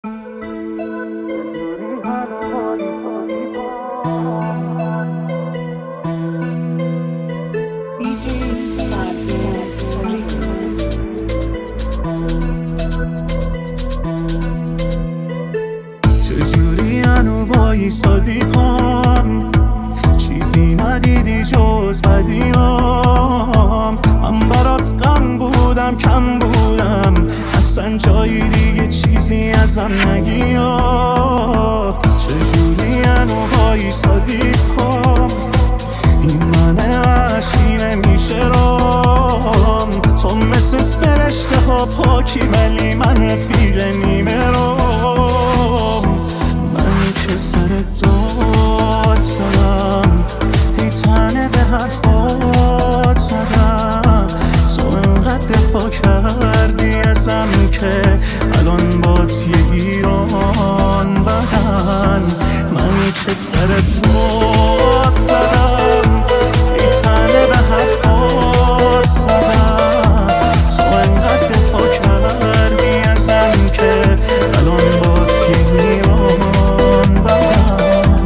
چجوری انو وایسادی پام، چیزی ندیدی جز بدیام. من برات غم بودم کم بودم، اصلا جایی دیگه چیزی ازم نگیاد. چجوری انو وایسادی پام، این من عشقی نمیشه رام. تو مثل فرشته ها پاکی ولی من فیل نیمه رام. من که سر داد زدم، ای تنه به حرفات زدم. تو انقدر دفاع کردی ازم که الان بات یه ایران بدن. من که سر داد زدم، ای تنه به حرفات زدم. تو انقدر دفاع کردی ازم که الان بات یه ایران بدن.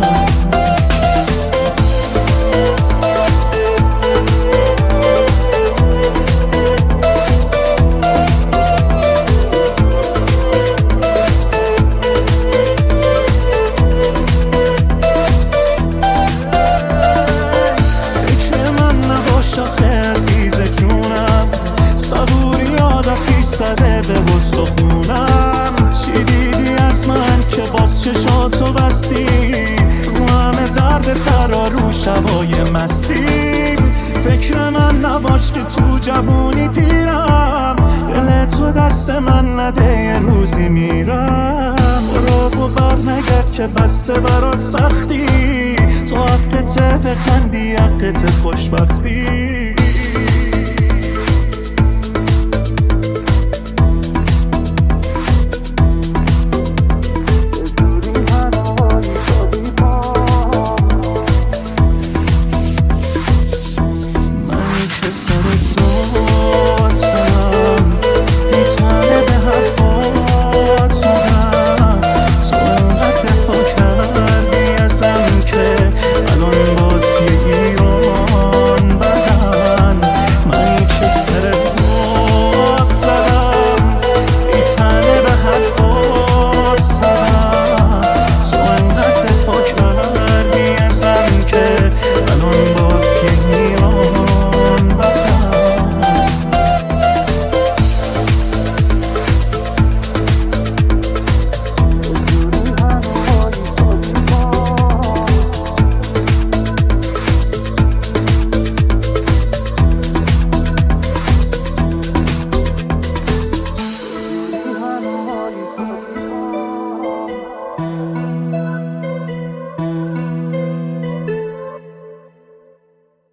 زده به استخونم، چی دیدی از من که باز چشاتو بستی؟ رو همه درد سرا رو شبای مستی. فکر من نباش که تو جوونی پیرم، دل تو دست من نده یه روزی میرم. برو و بر نگرد که بسته برات سختی، تو حقته بخندی حقت خوشبختی.